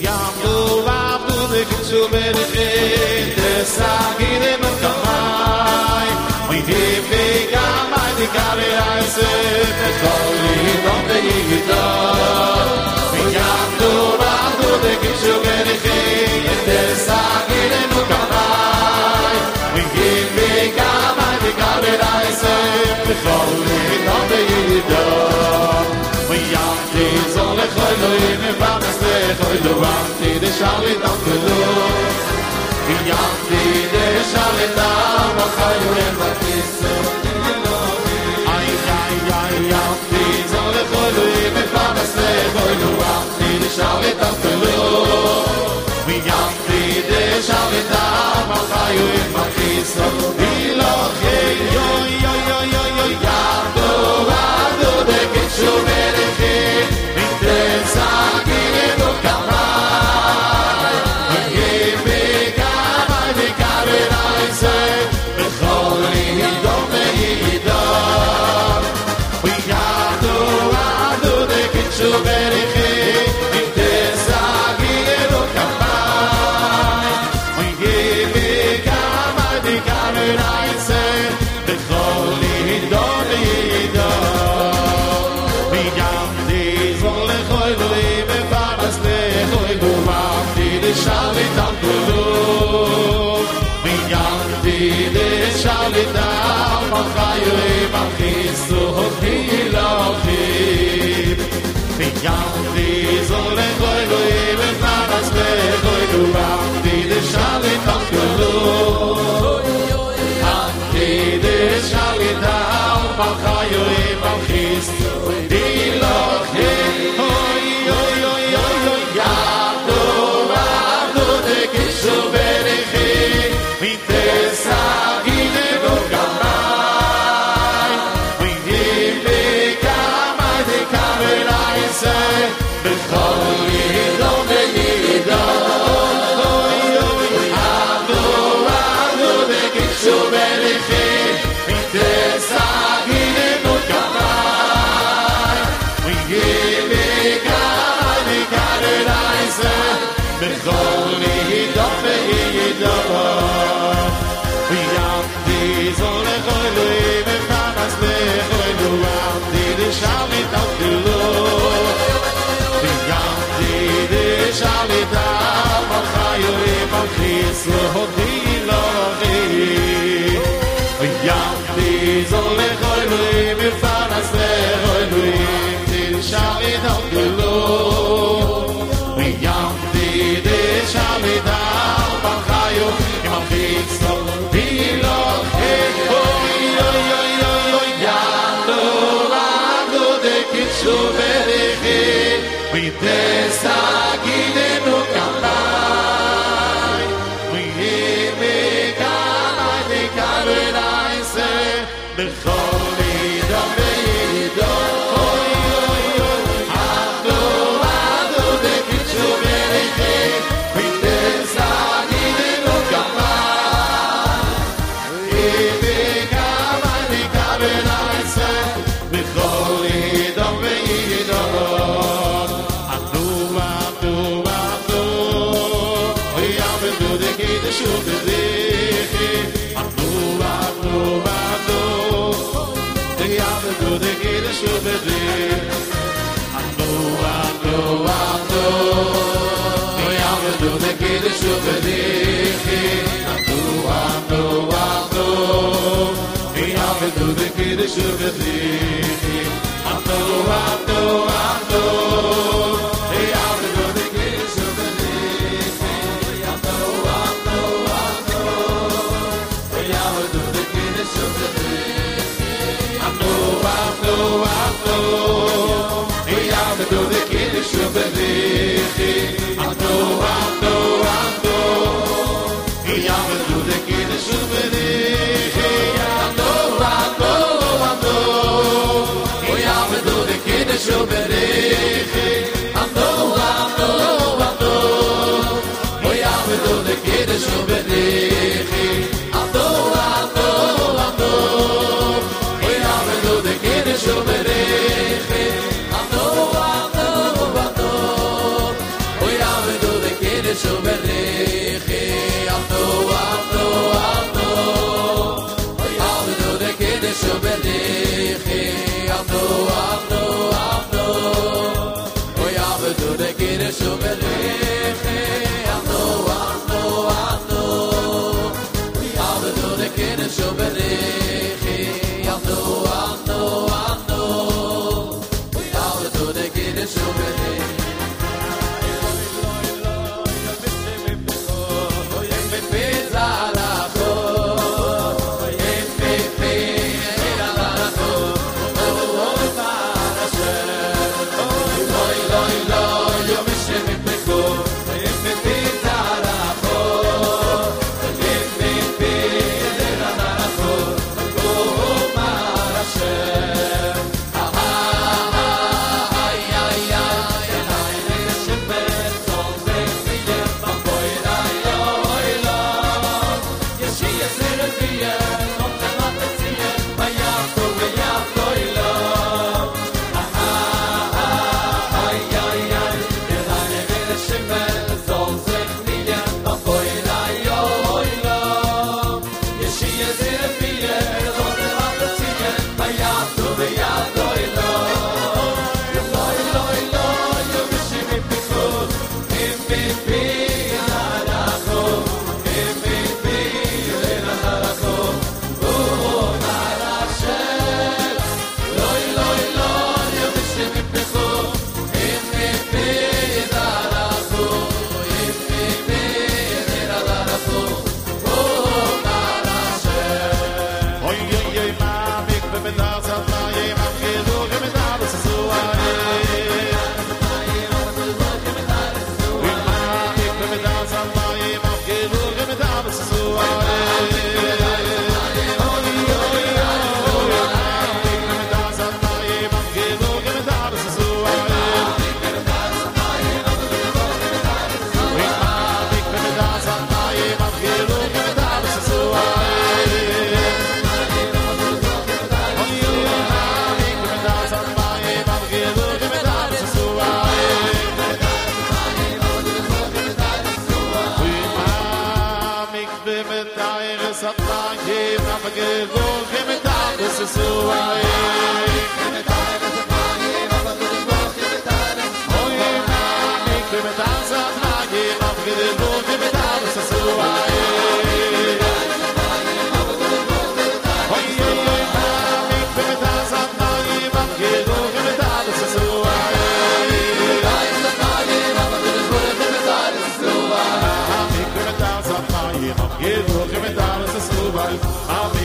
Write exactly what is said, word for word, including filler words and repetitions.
ויעמדו ועבדו וקידשו ברכי תסגיר את קמאי וידיבי קמאי תקרא עשת וכל עיתון וידון ויעמדו ועבדו וקידשו ברכי תסגיר את קמאי וידיבי קמאי תקרא עשת וכל עיתון וידון ויעמדי זו לכל אלוהים מבנס לכל דורמתי דשאלי תמכלו ויעמדי דשאלי תם החיורים בכיסו איי איי איי יעמדי זו לכל אלוהים מבנס לכל דורמתי דשאלי תמכלו ויעמדי דשאלי תם החיורים בכיסו וילוכי יוי יוי יוי יוי יוי יעמדו ועדו דקידשו ברכי ותסגיר את קמאי וידיבי קמאי תקרא עשת וכל עיתון וידון ויעמדו ועדו דקידשו ברכי ותסגיר את קמאי וידיבי קמאי תקרא עשת וכל עיתון וידון ויעמדי זו לכל אלוהים מבנס לכל דורמתי דשאלי תמכלו ויעמדי דשאלי תם החיורים בכיסו וילוכי ויעמדי זו לכל אלוהים מבנס לכל דורמתי דשאלי תמכלו ויעמדי דשאלי תם החיורים בכיסו וילוכי אוי אוי אוי אוי אוי יעמדו ועבדו דקידשו ברכי ותסגיר את קמאי וידיבי קמאי תקרא עשת בכל עיתון וידון אוי אוי יעמדו ועבדו דקידשו ברכי ותסגיר את קמאי וידיבי קמאי תקרא עשת בכל עיתון וידון ויעמדי זו לכל אלוהים מבנס לכל דורמתי דשאלי תמכלו ויעמדי דשאלי תם החיורים בכיסו וילוכי ויעמדי זו לכל אלוהים מבנס לכל אלוהים דשאלי תמכלו ויעמדי דשאלי תם החיורים בכיסו וילוכי אוי אוי אוי אוי אוי יעמדו ועבדו דקידשו ברכי ותסגיר את קמאי וידיבי קמאי תקרא עשת בכל עיתון וידון אוי אוי אוי עבדו ועבדו דקידשו ברכי ותסגיר את קמאי וידיבי קמאי תקרא עשת בכל עיתון וידון עבדו ועבדו ועבדו ויעבדו דקידשו ברכי עבדו ועבדו ועבדו ויעבדו דקידשו ברכי עבדו ועבדו ועבדו ויעבדו דקידשו ברכי עבדו ועבדו ועבדו ויעבדו דקידשו ברכי עבדו ועבדו ועבדו ויעבדו דקידשו ברכי עבדו ועבדו ועבדו ויעבדו דקידשו ברכי עבדו ועבדו ועבדו ויעבדו דקידשו ברכי עבדו ועבדו ועבדו ויעבדו דקידשו ברכי עבדו ועבדו ועבדו I'll be